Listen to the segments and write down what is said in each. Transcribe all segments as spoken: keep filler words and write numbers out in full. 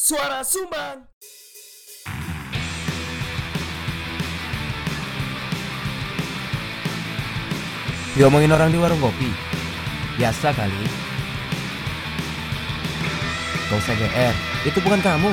Suara Sumbang. Diomongin orang di warung kopi. Biasa kali. Gak usah G R, itu bukan kamu.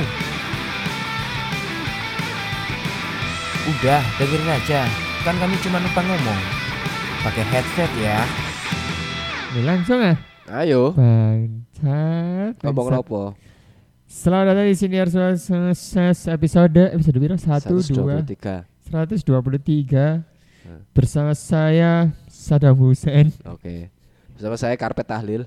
Udah, dengerin aja. Kan kami cuma numpang ngomong. Pakai headset ya. Ini langsung ah. Ayo. Bangsat. Ngomong bangsat. apa? Selamat datang di Senior Sukses episode episode berapa? Satu, dua, tiga. seratus dua puluh tiga. Hmm. Bersama saya Saddam Hussein. Oke. Bersama saya Karpet Tahlil.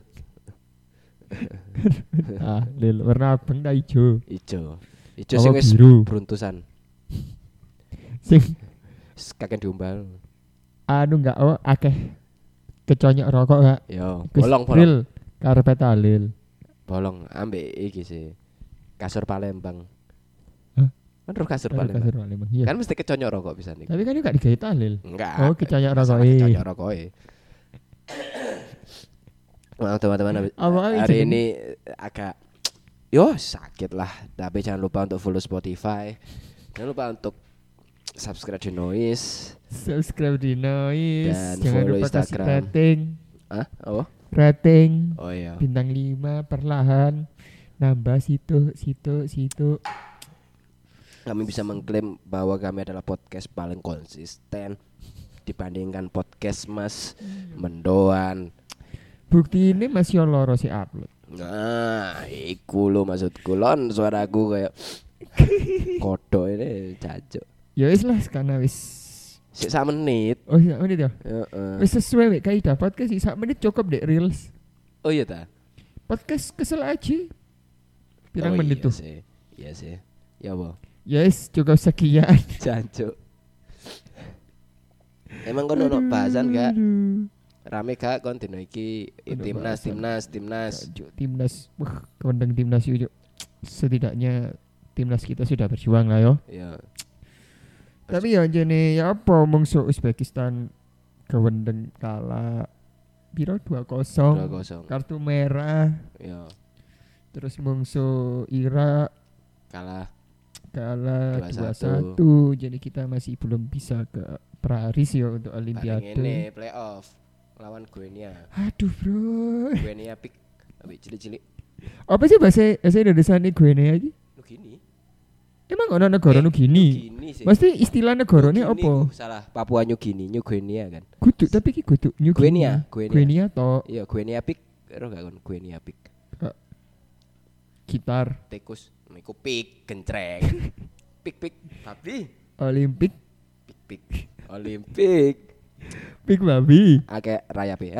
Ah, lil warna abang dah hijau. Ijo. Ijo Apa sing wis biru? beruntusan. Sing Kakek diumbal. anu enggak oh akeh keconyok rokok enggak? Yo, Gus bolong bolong. Bril, karpet alil. Bolong ambek iki sih. Kasur Palembang. Hah? Kan roh kasur Kasur Palembang. Palembang. Iya. Kan mesti keconyok rokok bisa nih. Tapi kan enggak digawe talil. Enggak. Oh, keconyok Masalah rokoke. Keconyok rokoke. Maaf teman-teman, Apa hari jeneng? ini agak yo sakit lah. Tapi jangan lupa untuk follow Spotify. Jangan lupa untuk subscribe di Noise. Subscribe di Noise. Dan Jangan follow lupa kasih Instagram. rating. Ah, oh, Rating oh iya. bintang lima perlahan nambah situ situ situ. Kami bisa mengklaim bahwa kami adalah podcast paling konsisten dibandingkan podcast Mas Mendoan. Bukti ini masih loro si upload. Nah, iku lo maksudku lon suaraku kayak kodok ini jajuk. Ya wis lah karena wis Sik sak menit. oh sak menit ya. Heeh. Wis sesuai wek kaidah podcast sih sak menit cukup dek reels. Oh iya ta. Podcast kesel aja. Pirang Oh, menit iya tuh. Sih. Iya sih. Ya apa? Ya wis cukup sekian. Jancuk. Emang kono ono bahasan gak? Rame gak kon dino iki Ono timnas bahasan. timnas timnas. Juk, timnas. Wah, kondang timnas yuk. Setidaknya timnas kita sudah berjuang lah yo. Ya. Tapi ya jene ya apa mungsu Uzbekistan kewendeng kalah piro dua kosong. dua kosong. Kartu merah. Ya. Terus mungsu Irak Kalah. kalah dua dua satu. satu. Jadi kita masih belum bisa ke Paris ya untuk Paling Olimpiade. ini playoff lawan Guinea. Aduh bro. Guinea pick ambek cilik-cilik. Apa sih bahasa bahasa Indonesia ini Guinea iki? Nu gini. Emang ono negara nu gini. Gini sih. Mesti istilah negaranya New Guinea apa? ku Salah. Papua New Guinea, New Guinea kan. Kudu tapi ki kudu New Guinea, Guinea. Guinea. Guinea to Iya, Guinea pick. Ero gak kon Guinea pick. gitar Tikus niku pick gencreng. Pick pick tapi Olimpik pick pick Olimpik. pik babi Akeh rayap ya.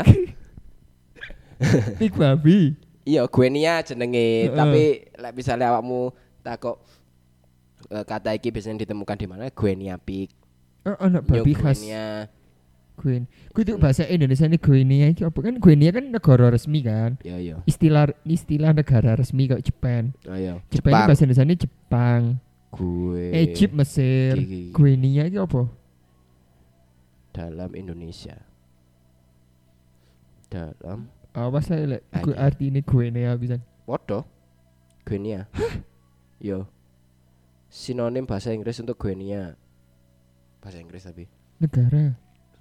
pik babi Iya, Guinea jenenge, Heeh. tapi lek misale awakmu takok eh, kata iki biasanya ditemukan di mana? Guinea pick. oh ono New babi khas Guinea. Guin kudu bahasa Indonesia ini Guinea iki apa kan Guinea kan negara resmi kan Iya, iya. istilah istilah negara resmi kayak Jepang Oh iya. Jepang ini bahasa Indonesia ini Jepang Gue Egypt Mesir Gigi. Guinea iki apa dalam Indonesia. Dalam apa saya lek gu Ada. arti ini Guinea bisa Podo Guinea. Yo. Sinonim bahasa Inggris untuk Guinea. Bahasa Inggris tapi. negara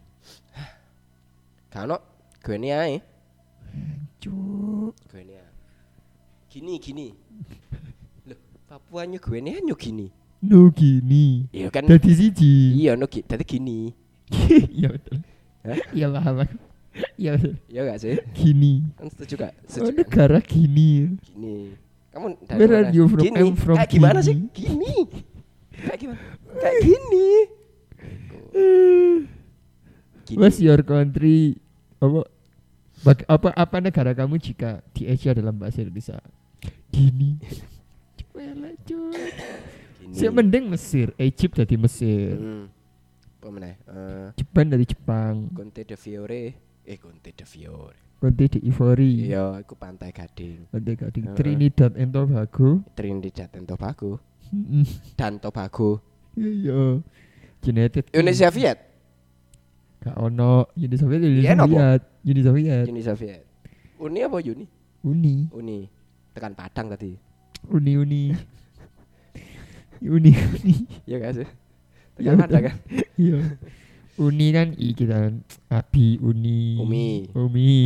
Kano Guinea eh. cuk Guinea. Gini gini. Loh, Papua New Guinea New Guinea. no gini Iya kan. dadi siji Iya no gi- dadi gini. iya betul Hah? iya paham aku. Iya betul Iya gak sih? gini Kan setuju gak? oh Setuju. gak? negara gini Gini. Kamu dari Where are mana? you from? Gini. I'm from Kayak gimana Gini. sih? Gini. Kayak gimana? Kayak gini. Gini. What's your country? Apa, bag- apa apa negara kamu jika di Asia dalam bahasa Indonesia? Gini. Cuela cuy. Gini. Siapa mending Mesir, Egypt dari Mesir, Hmm. Apa meneh? Eh, Jepang dari Jepang, Conte de Fiore. Eh Conte de Fiore. Conte di Ivory, Iya, iku Pantai Gading. Conte Gading, Heeh. Trinidad and Tobago, Trinidad dan Tobago Mm, dan Tobago. iya, United Uni Soviet. Gak ono, Uni Soviet, Uni Iya, nopo? Soviet, Uni Soviet, Uni Soviet. Uni apa Uni? Uni, Uni. Tekan Padang tadi. Uni Uni. Uni Uni. Iya gak sih? Iya, Tekan ada betul. kan? Iya. Uni kan iki kan Abi Uni. Umi. Umi.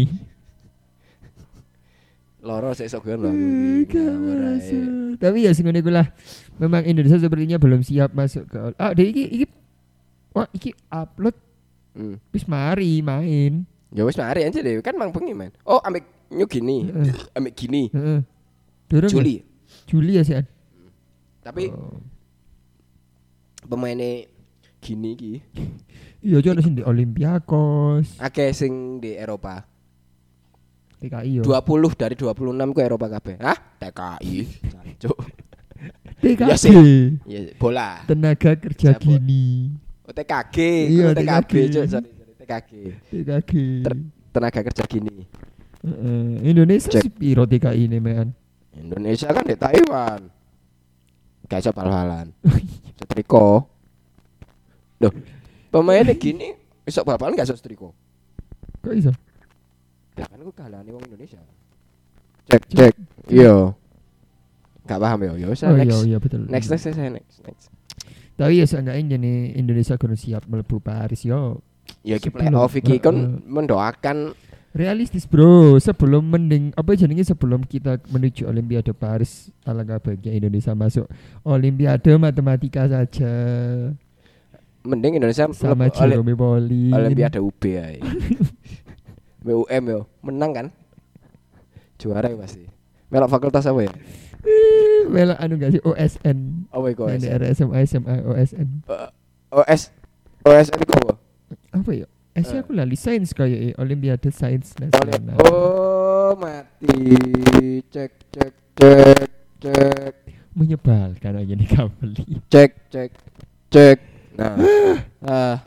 Loro sik sok lho. Eh, gak masuk. Tapi ya sing ngene iku lah. Memang Indonesia sepertinya belum siap masuk ke ah deh iki iki wah iki upload Hmm. wis mari main. Ya wis mari aja deh, kan mang bengi men. Oh, ambek New Guinea, Heeh. ambek Guinea. Heeh. Durung ya? Juli. Juli ya sih. Tapi Oh. pemainnya Guinea iki Iya jono sing di Olympiakos, akeh sing di Eropa. T K I yo. dua puluh dari dua puluh enam ku Eropa kabeh. Hah? T K I. Cuk. T K Ya G. sih. Ya bola. Tenaga kerja Siapa? Gini. Oh, T K G. Iya, T K B, T K G. Cuk. Sorry, sorry. T K G. T K G. Ter- Tenaga kerja Guinea. Heeh. Indonesia Cek. sih piro T K I ini men. Indonesia kan di Taiwan. Gak iso bal-balan. Setriko. Loh, pemainnya gini iso bal-balan gak iso setriko. Kok iso? Ya kan aku kalahane wong Indonesia. Cek cek. Iya. Gak paham ya. Ya wis Oh iya next. iya betul. Next next next next. next. Tapi ya seenggaknya nih Indonesia kudu siap mlebu Paris yo. Ya iki Sebelum- playoff iki kon Heeh. mendoakan Realistis bro, sebelum mending apa jenenge sebelum kita menuju Olimpiade Paris, alangkah baiknya Indonesia masuk Olimpiade matematika saja mending Indonesia sama mlebu oli- Jerome Pauline. Olimpiade U B ae. B U M yo, menang kan? Juara ya pasti. Melok fakultas apa ya? Eh, Mela anu gak sih O S N. Apa iku? N D R S M A S M A O S N. O S O S N iku apa? Apa ya? Eh sih aku lali sains kayak Olimpiade Sains Oli- Nasional. Oh, mati. Cek cek cek cek Menyebalkan aja nih kabeli. cek cek cek. Nah. Ah.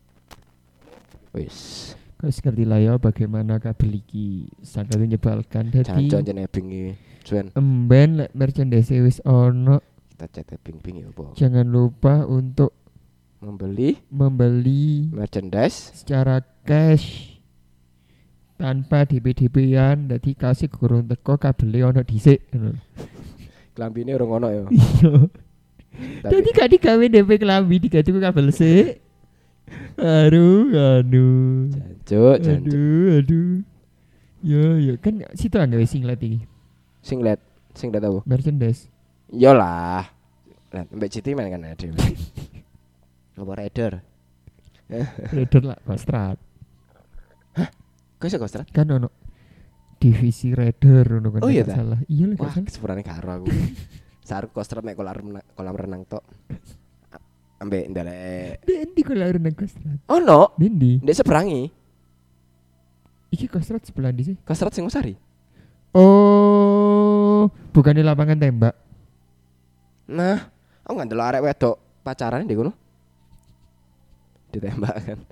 Wis. Kau ngerti lah ya bagaimana kabel iki sangat menyebalkan. Jadi Jangan jangan bingi. Cuan emben lek merchandise wis ono, kita chat ping-ping ya apa? jangan lupa untuk Membeli membeli merchandise secara cash tanpa D P D P-an, dadi kasih gurung teko kabele ono dhisik ngono. klambine urung ono ya. Iya. Tapi Dadi gak digawe D P klambi diganti ku kabel sik. Aduh, aduh. jancuk jancuk. Aduh, aduh. Yo, yo kan situ anggawe singlet iki. Singlet, singlet apa? Merchandise. Iyalah. Lah, Mbak Citi main kan ada. Apa rider? Raider lah Kostrat. Kok iso kostrat? Kan ono divisi Raider ngono kan. Oh iya gak ta? salah. Iya lah gak Wah, salah. sepurane karo aku. Sarep kostrat mek kolam renang, kolam renang tok. A- Ambek ndelek. Dendi kalau renang Kostrat. Ono, Dendi. ndek seberangi. Iki Kostrat sebelah di sih. Kostrat Singosari. Oh, bukannya lapangan tembak. Nah, aku nggak ndelok arek wedok pacaran di kono. Ditembak kan.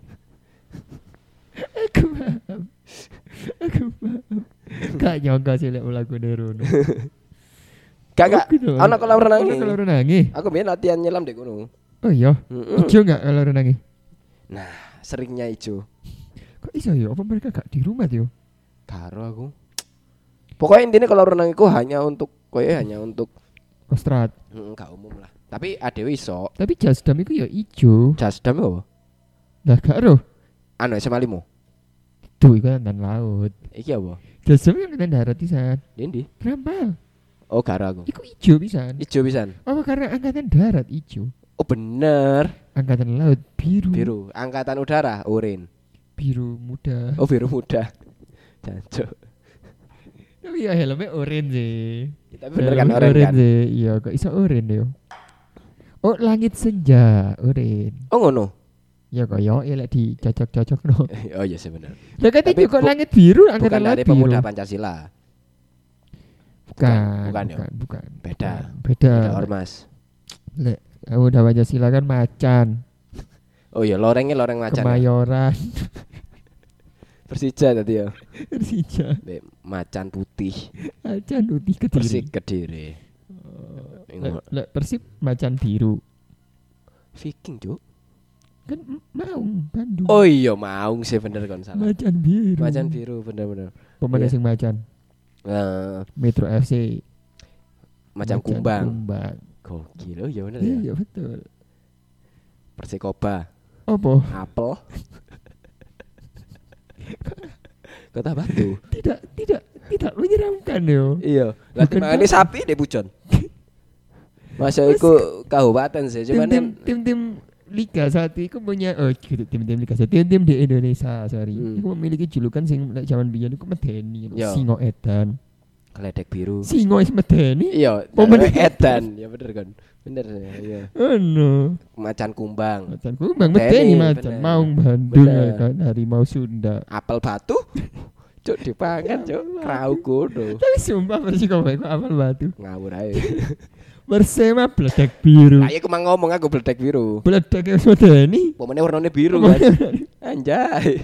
Aku paham. Aku paham. Gak nyangka sih lek lagu Nerono. Gak gak. Ono kolam renang Ono iki. kolam renangi. Aku biyen latihan nyelam di kono. Oh iya. Heeh. Ijo gak kalau renangi? Nah, seringnya ijo. Kok iso ya? Apa mereka gak di rumah tuh? Karo aku. Pokoknya intinya kalau renang itu hanya untuk koyo hanya untuk Kostrat. mm, gak umum lah. Tapi adewe iso. Tapi Jasdam itu ya ijo. Jasdam apa? Lah gak roh. Anu S M A limo. Tuh iku angkatan laut. Iki apa? Jasdam kan angkatan darat pisan. Dendi. Rampal. Oh, karo aku. Iku ijo pisan. Ijo pisan. Apa karena angkatan darat ijo? Oh, bener. Angkatan laut biru. Biru. Angkatan udara oranye. Biru muda. Oh, biru muda. Jancuk. Tapi ya helmnya orange sih. Tapi bener kan oranye kan? Sih. Iya, kok iso orange yo. Oh, langit senja, orange. Oh, ngono. Ya kok yo elek dicocok-cocok no. Oh iya sih bener. Lah kan Tapi itu kok bu- langit biru Bukan angkatan laut dari biru. pemuda Pancasila. Bukan, bukan, ya? bukan, bukan. Beda. Bukan. Beda. Beda ormas. Lek pemuda Pancasila kan macan, Oh iya, lorengnya loreng macan. Ya? Kemayoran, Persija tadi ya. Persija, Dek, macan putih. macan putih Kediri. Persik Kediri. Lek, lek Persib macan biru. Viking, Cuk. Kan M- Maung, Bandung. Oh iya, Maung sih bener kon salah. Macan biru. Macan biru bener-bener. Pemain Iya. sing macan. Eh, Metro F C. macam kumbang. Kumbang. Gokil. Oh ya bener ya. Iya betul. Persikoba. Apa? Apel. Kota Batu. Tidak, tidak, tidak menyeramkan yo. Iya. Lah Bukan timangane kota. sapi deh Pujon. Masa iku kabupaten sih, cuman Tim-tim kan tim-tim Liga satu itu punya oh gitu, tim-tim Liga satu tim-tim di Indonesia sorry Hmm. itu memiliki julukan sing lek zaman biyen iku medeni Yo. Singo Edan Geledek biru. Singo is medeni Iya, Pemenang edan. Ya bener kan. Bener ya, iya. ono Macan kumbang. macan kumbang Medeni, medeni macan bener. Maung Bandung Bener. ya kan harimau Sunda Apel batu. Cuk dipangan, Cuk. Krau kudu. tapi sumpah Persikoba iku apal batu Ngawur ae. Persema bledek biru Lah iku mang ngomong aku bledek biru. bledek is medeni Pemene warnane biru kan. Anjay.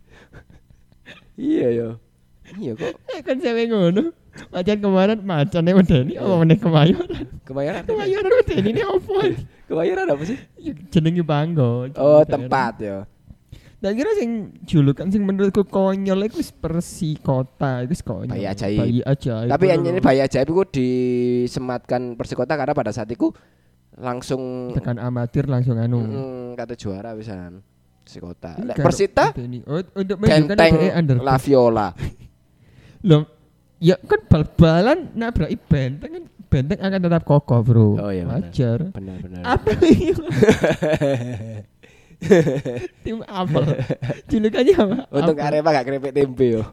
Iya yo. Iya kok Eh, kan sampe ngono macan kemarin macannya medeni apa meneh kemayoran kebayaran. kemayoran medeni ini apa Kebayaran apa sih? jenenge Banggo Oh, tempat ya. Dan kira sing julukan sing menurutku konyol iku wis Persikota, iku wis konyol. Bayi ajaib. Bayi ajaib. Tapi yang ini bayi ajaib itu disematkan Persikota karena pada saat itu langsung tekan amatir langsung anu. mm, kata juara pisan Persikota. Ini Lek karo Persita medeni. Oh, untuk menunjukkan Genteng dhek under. La Viola. Loh, ya kan bal-balan nabraki benteng kan benteng akan tetap kokoh, Bro. Oh, iya, benar. Wajar. Benar-benar. Apa ini? Tim apel. Julukannya apa? Untuk Apel. Arema gak keripik tempe yo.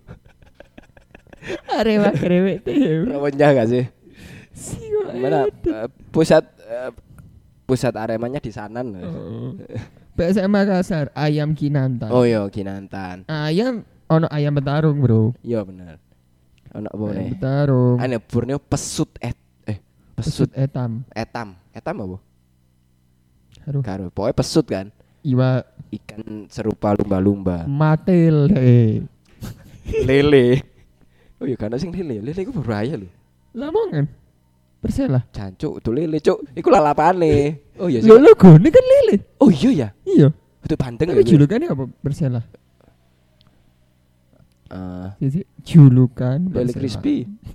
Arema krewek tim. Rewenyah gak sih? Siwa. Mana eh, pusat eh, pusat Aremanya di Sanan. Oh. P S M Makassar, ayam Kinantan. Oh iya Kinantan. Ayam ono ayam petarung, Bro. Iya bener. Ono apa Ayam nih? petarung. Ane Borneo pesut et eh Pesut pesut etam. etam. Etam apa? Aduh, Karo pokoknya pesut kan. iwa Ikan serupa lumba-lumba. matil eh. Lele. Oh iya kan sing lele. Lele iku berbahaya lho. Lamongan. Persela. Jancuk itu lele, Cuk. Iku lalapane. Oh iya sih. Lo logo ini kan lele. Oh iya ya. Iya. Itu banteng Tapi ya. julukannya apa? Persela. Eh, Jadi julukan Lele Persela. crispy.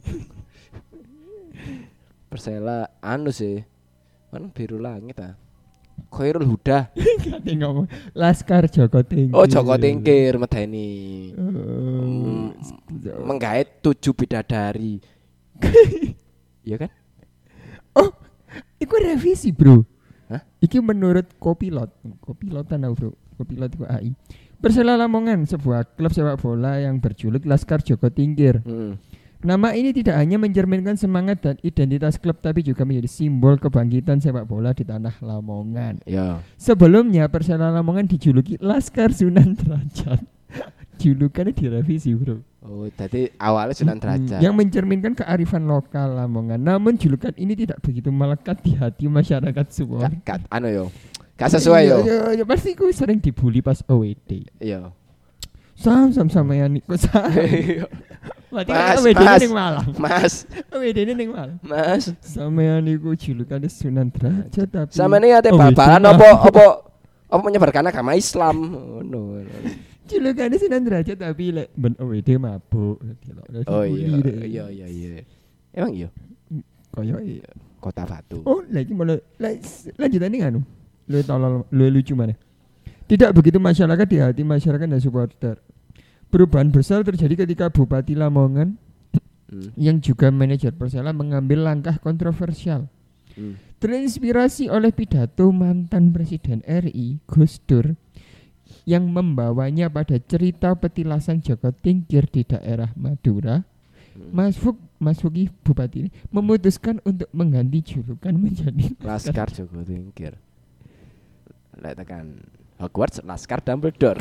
Persela anu sih. Kan biru langit ah. Khairul Huda. Kate ngomong Laskar Joko Tingkir. Oh Joko Tingkir medeni. Oh. Mm, menggait tujuh bidadari. Iya kan? Iku revisi, Bro. Hah? Iki menurut Kopilot. Kopilotan tau, Bro. Kopilot iku A I. Persela Lamongan, sebuah klub sepak bola yang berjuluk Laskar Joko Tingkir. Hmm. Nama ini tidak hanya mencerminkan semangat dan identitas klub tapi juga menjadi simbol kebangkitan sepak bola di tanah Lamongan. Ya. Sebelumnya Persela Lamongan dijuluki Laskar Sunan Derajat. Julukannya direvisi, Bro. Oh, tadi awalnya Sunan Derajat. Yang mencerminkan kearifan lokal Lamongan. Namun julukan ini tidak begitu melekat di hati masyarakat supporter. Gak, gak, anu yo. Gak sesuai yo. Ya, ya, pasti ku sering dibully pas O W D. Iya. Sam sam sampean iku sam. Berarti Mas, O W D mas. ning Malang. Mas, O W D ning Malang. Mas. Sampean iku julukane Sunan Derajat tapi Sama nih ate O W D bal-balan mah. apa apa apa menyebarkan agama Islam. Oh, no. Julukane Sunan Derajat tapi lek ben O W D mabuk. Oh iya, iya iya iya. Emang iya. Koyo iya. Kota Batu. Oh, lagi mulai lanjutannya nganu. Lu tolol, lu lucu mana? Tidak begitu masyarakat di hati masyarakat dan supporter. Perubahan besar terjadi ketika Bupati Lamongan Hmm. yang juga manajer Persela mengambil langkah kontroversial. Hmm. Terinspirasi oleh pidato mantan Presiden R I Gus Dur yang membawanya pada cerita petilasan Joko Tingkir di daerah Madura. Hmm. Mas Fuk, Mas Fuki Bupati ini memutuskan untuk mengganti julukan menjadi Laskar Joko Tingkir. Lek tekan Hogwarts Laskar Dumbledore.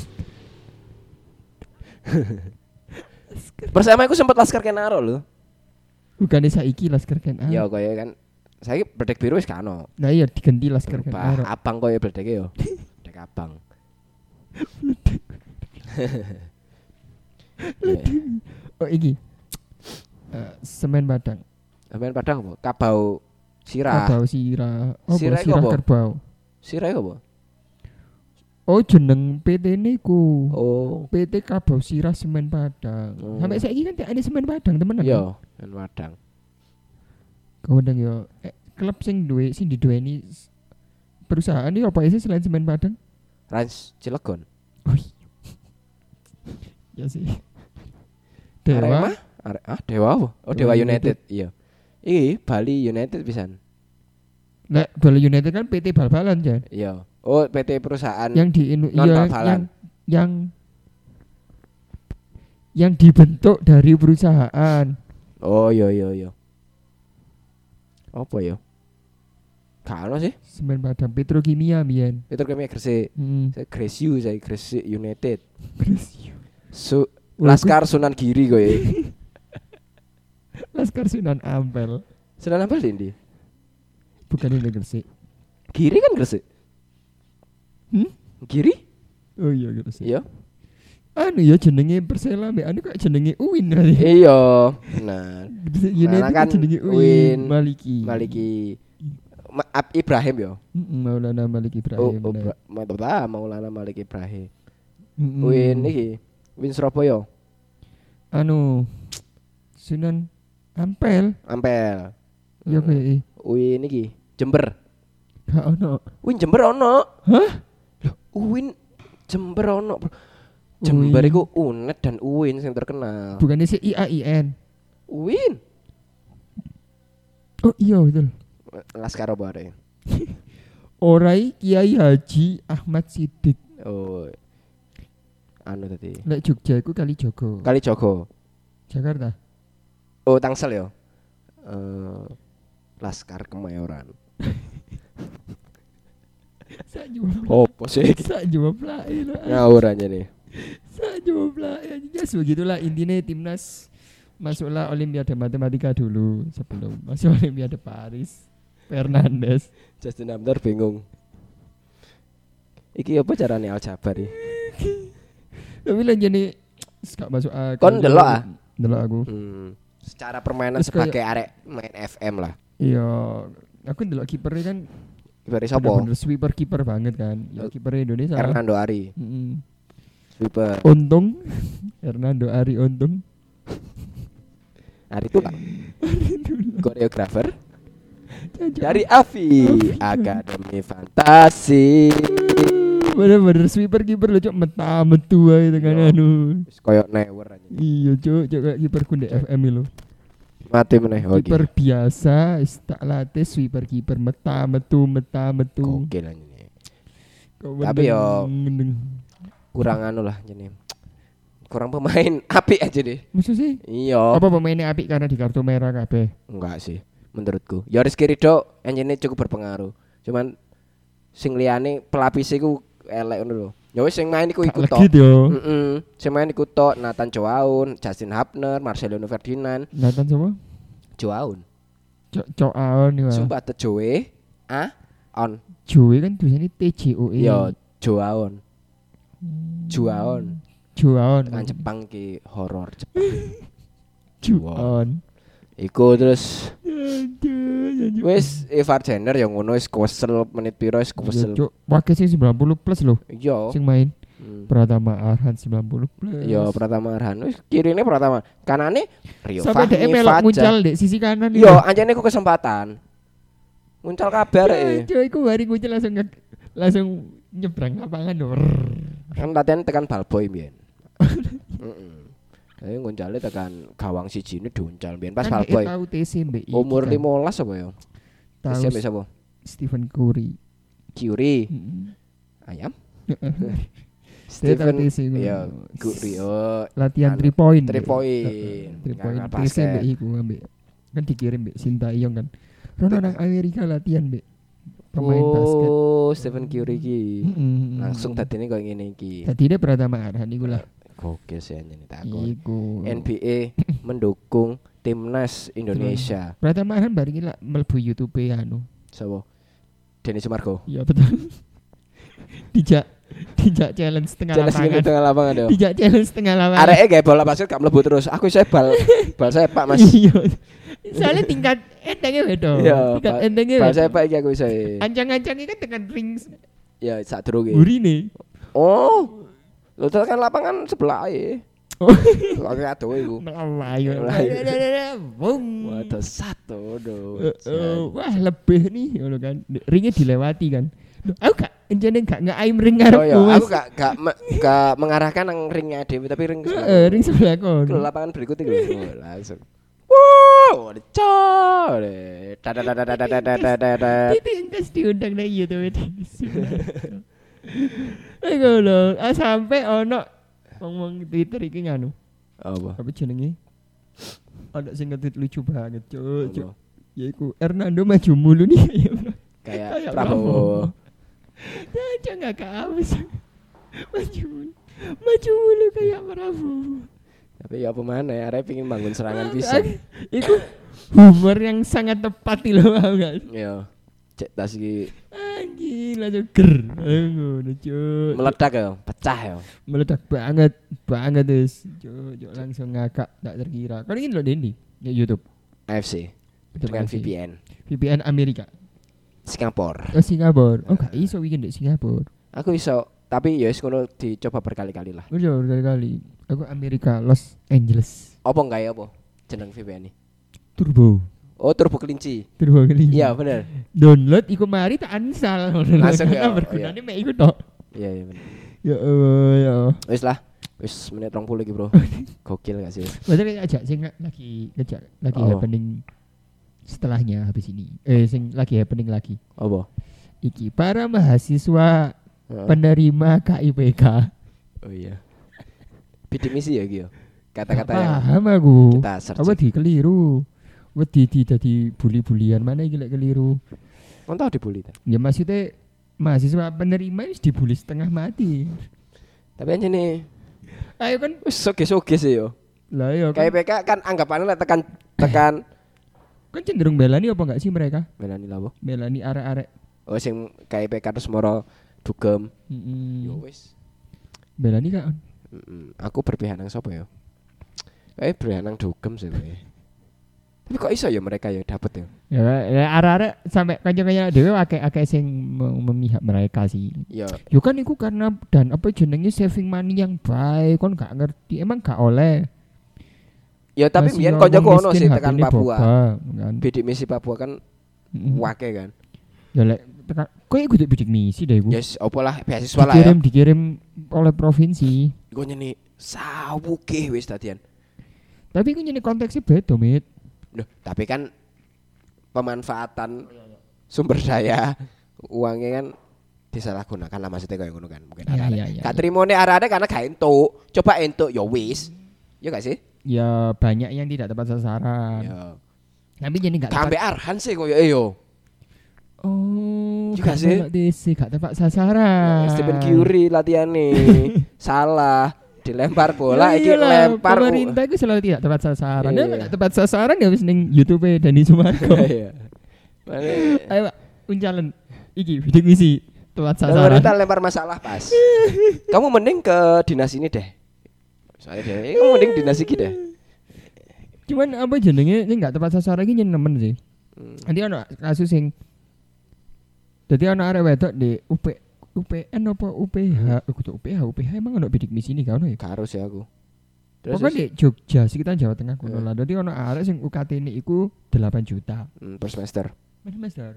Bersama aku sempat Laskar Kenaro lho. Bukan saiki Laskar Kenaro. Ya kaya kan saiki bledek biru wis kano. Nah iya diganti Laskar Berubah Kenaro. abang kaya bledeke yo. Bledek abang. Oh iki. Eh, semen Padang. Sampeyan Padang apa? Kabau sirah. Kerbau sirah. Oh, Sirah iku sirah apa? kerbau. Sirah iku apa? Oh jeneng P T niku. Oh. P T Kabau Sirah Semen Padang. Oh. Sampai saiki kan ada Semen Padang temenan. Iya, kan Padang. Kau ndang yo. Eh, klub sing duwe sing diduweni s- perusahaan iki apa sih selain Semen Padang? Rans Cilegon. Oh iya. Ya sih. Dewa. Arema? Are- ah, Dewa apa? Oh, Dewa Dewa United. Iya. Iki Bali United pisan. Nah, Bali United kan P T bal-balan Jan. Iya. Oh, P T perusahaan. Yang di Indo- non iya, bal-balan. yang yang yang dibentuk dari perusahaan. Oh, iya iya iya. Apa ya? Kalo sih. Semen Padang Petrokimia biyen. Petrokimia Gresik. Hmm. Saya Gresiu, saya Gresik United. Gresik. Su Wah, Laskar Sunan Giri kowe. Laskar Sunan Ampel. Sunan apa sih ndi? Bukan ini Gresik. Giri kan Gresik. Hmm? Giri? Oh iya Gresik. Iya. Anu ya jenenge Persela mbek anu kok jenenge Uin kali. Iya. Nah, Gresik United kan kan jenenge Uin, Uin Maliki. Maliki Ma Ab- Ibrahim yo. Mm-mm, Maulana Malik Oh, Ibrahim. oh bener. Bra- Maulana Maulana Malik Ibrahim. Mm-mm. Uin iki, Uin Surabaya, Anu Sunan Ampel. Ampel. Ya kayak Uin iki, Jember. gak ono. Uin Jember ono. Hah? Loh, Uin Jember ono. Bro. Jember Uin. iku Unet dan Uin yang terkenal. Bukannya si I A I N. Uin. Oh iya betul. Laskar apa ada? Orai Kiai Haji Ahmad Siddiq. Oh. Anu tadi. Lek Jogja iku Kalijogo. Kali Jogo. Jakarta. Oh, Tangsel ya. Eh Laskar Kemayoran. Sak jawab. Opo sih? Sak jawab lah itu. Ngawur aja nih. Sak jawab lah. Ya yes, begitulah intinya timnas masuklah Olimpiade Matematika dulu sebelum masuk Olimpiade Paris. Fernandes. Justin Hamner bingung. Iki apa carane aljabar iki? Tapi lah jadi gak masuk akal. Kon ndelok ah? Ndelok aku. Hmm. Secara permainan Terus kayak- sebagai arek main F M lah. Iya, aku ndelok kipernya kan Ibari sapa? bener-bener sweeper kiper banget kan. Ya kiper Indonesia. Hernando Ari. Mm-mm. Sweeper. Untung Hernando Ari Untung. Ari itu lah. Koreografer dari Avi Akademi Fantasi. Bener-bener sweeper kiper lo cok meta metu ae dengan Iya. anu. Wis koyo newer aja. Iya cok, cok kayak kiper kunde F M lo. Mati meneh oke. Kiper biasa, is tak latih sweeper kiper meta metu meta metu. Gokil aja nih. Kau Tapi yo- mendeng- Kurang anu lah jadi. Kurang pemain apik aja deh. Maksud sih? Iya. Apa pemainnya apik karena di kartu merah kabeh? Enggak sih menurutku. Ya Rizky Ridho enjene cukup berpengaruh. Cuman sing liyane pelapis iku elek ngono lho. Ya wis sing main iku Gak ikut tok. legit yo. Heeh. Sing main iku tok Nathan Joaun, Justin Hapner, Marcelino Ferdinand, Nathan sama? Joaun. Cok cok aon nih wah. Sumpah te Joe, ah, on. Joe kan tulisannya T J O E. Yo Joaun. Joaun. Joaon. Kan Jepang ki horor Jepang. Joaon. Iku terus wis Evar Jenner yang ngono wis kesel menit piro wis kesel. Cok, wakil sing sembilan puluh plus loh Iya. sing main. Hmm. Pratama Arhan sembilan puluh plus. Yo Pratama Arhan wis kirine Pratama. Kanane Rio Sampai Fahmi, dia melok Fajar. muncul di sisi kanan. Yo anjane ku kesempatan. Muncul kabar e. Cok, iku hari muncul langsung nge- langsung nyebrang lapangan lho. Kan latihan tekan ballboy mbiyen. Heeh. Ayo ngoncale tekan gawang siji ini diuncal mbiyen pas Kan dia ballboy. tahu T C M B I. Umur kan. lima belas apa ya? Tahu Siapa sapa? Stephen Curry. Curie. Mm-mm. Ayam. Dia tahu Stephen T C ngono. ya Curry oh Latihan anu, three point. three Mbak. point. Heeh, three point Ngangkat T C M B basket. I ku ambek. Kan dikirim Mbak Sinta Iyong kan. Rono nang Amerika latihan Mbak. Pemain basket. Oh, Stephen Curry ki. Mm-mm. Langsung dadine koyo ngene iki. Tadi dia Pratama Arhan iku lah. Gokil sih anjene takon. Iku. N B A mendukung timnas Indonesia. Pratama Arhan bareng lah mlebu YouTube anu. Sapa? Denny Sumargo. Iya betul. Dijak dijak challenge setengah Jelas lapangan. ngene tengah lapangan yo. Dijak challenge setengah lapangan. Areke gawe bola basket gak mlebu terus. Aku saya bal bal sepak Mas. Iya. Soalnya tingkat endangnya beda. Iya, Tingkat Pak. endangnya Bal beda. sepak iki aku iso. Ancang-ancangnya kan tekan ring Ya sak durunge. burine. Oh. Lu tekan lapangan sebelah ae. Oh. Kok kado iku. Melayu. Melayu. Bung. Waduh satu do. Eh, eh, wah lebih nih ngono kan. Ringnya dilewati kan. Loh, aku gak enjene gak nge-aim ring Oh ngarepku. iya, Mas. aku gak gak me- gak mengarahkan nang ringnya Dewi tapi ring Heeh, sebelah. ring sebelah Ke kono. lapangan berikutnya gitu. Oh, langsung. Wow, dicor. Dadadadadadadadadadad. Itu yang tes diundang nang YouTube. Eh ngono, ah sampai ono ngomong Twitter iki nganu. Apa? Apa jenenge? Ada sing nge-tweet lucu banget, cuk. Cuk. Apa? Yaiku Hernando maju mulu nih ya. Kayak Kayak Prabowo. Aja enggak kaos. Maju mulu. Maju mulu kayak Prabowo. Tapi ya apa mana ya, arek pengin bangun serangan Ah, bisa. Itu humor yang sangat tepat loh, paham gak? Yo. Cek tas iki Anjing langsung ger. Eh, ngono, cuk. meledak ya, pecah ya. Meledak banget, banget wis. Cuk, cuk langsung ngakak tak terkira. Kan ini loh Dendi di YouTube. A F C dengan V P N V P N Amerika. Singapura. Oh Singapura. Oh gak iso weekend di Singapura. Aku iso, tapi ya wis ngono dicoba berkali-kali lah. Udah berkali-kali. Aku Amerika Los Angeles. Apa enggak ya apa? Jeneng V P N ini. Turbo. Oh, turbo kelinci. Turbo kali. Iya, bener. Download iku mari tak uninstall. Langsung ya, oh, bergunanya mek iku tok. Iya, iya bener. Ya Allah ya. Allah. Wis lah. Wis menit rong puluh iki, Bro. Gokil gak sih? Padahal kayak ajak sing lagi ngejak lagi Oh. happening setelahnya habis ini. Eh sing lagi happening lagi. Apa? Iki para mahasiswa Heeh. penerima K I P K. Oh iya. Bidik misi ya iki ya. Kata-kata yang paham aku. kita Apa searching. di keliru? Wedi di dadi bully-bulian mana iki lek keliru. Kon tau dibully ta? Ya maksudnya mahasiswa penerima wis dibully setengah mati. Tapi anjene nih Ayo kan wis soge-soge sih yo. lah ya K I kan, P K kan anggapannya lek tekan tekan kan cenderung belani apa enggak sih mereka? Melani labo. Belani arek-arek. Oh sing K I P K terus moro dugem. Yo Mm-mm. wis. Belani kan. Mm-mm. Aku berpihak nang sapa ya? Kayak berpihak nang dugem sih kowe. Tapi kok iso ya mereka ya dapet ya? Ya, ya arek-arek sampai kanca-kanca dhewe akeh-akeh sing mem- memihak mereka sih. Ya Yo kan iku karena dan apa jenenge saving money yang baik kon gak ngerti emang gak oleh. ya tapi Masih biyen wong koncoku ono miskin sih tekan hatine Papua. boba, kan. Bidik misi Papua kan Mm-mm. wake kan. Ya lek tekan kowe kudu bidik misi deh iku. Yes, opo lah beasiswa lah ya. Dikirim dikirim oleh provinsi. Gue nyeni sawuke wis tadian. Tapi iku nyene konteksnya beda, Mit. Loh, tapi kan pemanfaatan sumber daya uangnya kan disalahgunakan lah maksudnya kayak ngono kan. Mungkin Iya, arek-arek. iya, iya, Gak iya. trimone arek-arek karena gak entuk. Coba entuk ya wis. Ya gak sih? Ya banyak yang tidak tepat sasaran. Ya. Tapi jadi enggak Kambe Arhan sih koyo e yo. Oh, Juga gak sih. melok D C, gak tepat sasaran. Stephen Curry latihan nih. Salah. Dilempar bola Ya iki iyalah, lempar. pemerintah itu selalu tidak tepat sasaran. Iya. Ya enggak tepat sasaran ya wis ning YouTube Dani Sumarko. Iya. Mane Ayo Pak, uncalan iki bidik misi tepat sasaran. pemerintah lempar masalah pas. Kamu mending ke dinas ini deh. Soalnya deh, kamu mending dinas iki deh. Cuman apa jenenge ini enggak tepat sasaran iki nemen sih. Hmm. Nanti ono kasus sing dadi ono arek wedok di U P U P N apa U P H? Aku tuh U P H, U P H emang ono bidik misi ini gak ono ya? Gak harus ya aku. Terus, Pokoknya terus di Jogja, sekitar Jawa Tengah kono Eh. lah. Dadi ono arek sing U K T ini iku delapan juta. hmm, per semester. Mas Master.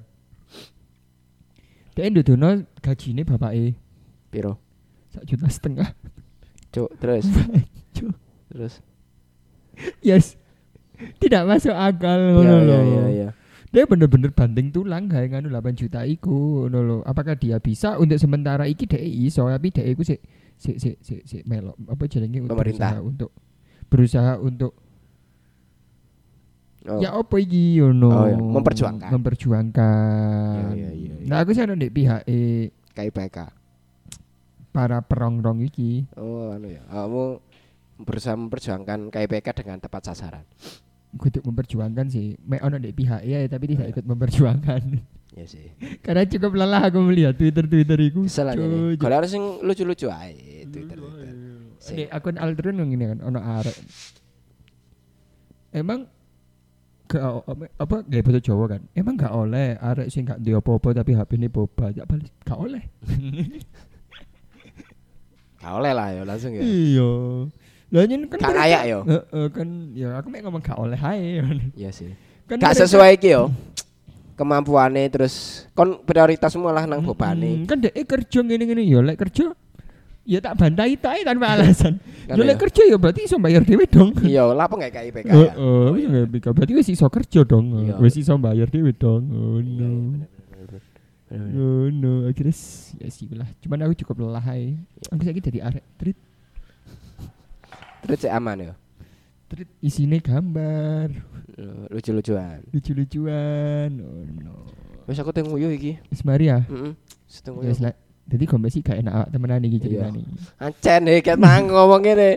Dia ndudono gajine bapake Piro? sak juta setengah. Cuk, terus. Cuk. Terus. Yes. Tidak masuk akal Iya ngono iya lho. iya iya. Dia bener-bener banting tulang gawe nganu delapan juta iku ngono lho. Apakah dia bisa untuk sementara iki dhek iso tapi dhek iku sik sik sik sik sik melok apa jenenge untuk Pemerintah. berusaha untuk berusaha untuk Oh. ya apa iki ngono. Oh, iya. Memperjuangkan. Memperjuangkan. Iya, iya, iya, iya. Nah aku sih ada di pihak eh, K I P K. para perongrong iki. Oh, anu ya. Kamu berusaha memperjuangkan K I P K dengan tepat sasaran. Kudu memperjuangkan sih. Mek ono di pihak ya tapi tidak Oh, iya. ikut memperjuangkan. Iya sih. Karena cukup lelah aku melihat Twitter-Twitter iku. Salah Cuy, nih. Kalau harus yang lucu-lucu ae Twitter Twitter. Sing- Di akun Aldrin yang ini kan ono arek. Emang gak o- apa gak bahasa Jawa kan? Emang gak oleh arek sing gak duwe apa-apa tapi H P ini boba. Ya balik gak oleh. Gak oleh lah ya langsung ya. Iya. Lah nyen kan Gak mereka- layak yo. Heeh, kan ya aku mek ngomong gak oleh ae. Iya sih. Kan Gak mereka- sesuai iki yo. Kemampuannya terus kon prioritas malah nang bobane. Mm, kan dek kerja ngene-ngene ya lek kerja ya tak bantai tok ae tanpa alasan. Kan Ya lek ya. kerja ya berarti iso bayar dhewe dong. Iya, lah apa gak K I P K Heeh, ya? wis nggak B K. Berarti wis iso kerja dong. Iya. Wis iso bayar dhewe dong. Oh Iya, no. iya, bener, bener, bener. Bener, bener. Oh no, akhirnya s- ya sih lah. Cuman aku cukup lelah ae. Aku saiki dadi arek treat Terus cek aman ya. treat isine gambar, Eh, Lucu-lucuan. lucu-lucuan. Oh no. Wis aku teng nguyu iki. Wis mari ya. Heeh. Seteng Wis nguyu. lah. Dadi gombe sih gak enak awak temenan iki Iya. ceritane. Ancen he ket mang ngomong ngene.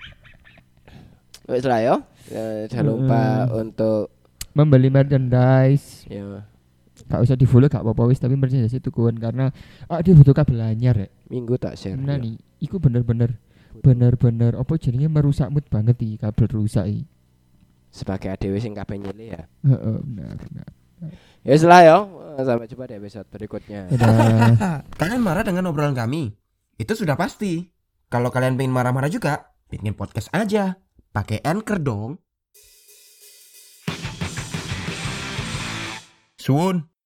Wis lah yo. Eh, Jangan lupa untuk Membeli merchandise. ya Gak usah di follow gak apa-apa wis tapi merchandise itu tukuan karena ah dia butuh kabel anyar rek. minggu tak share. Nah ya. nih, iku bener-bener bener-bener apa jadinya merusak mood banget iki kabel rusak iki. Sebagai adewe sing kabeh nyilih ya. Heeh, benar benar. Ya wis lah yo. Sampai jumpa di episode berikutnya. Dadah. Kalian marah dengan obrolan kami? Itu sudah pasti. Kalau kalian pengen marah-marah juga, bikin podcast aja. Pakai Anchor dong. Suun.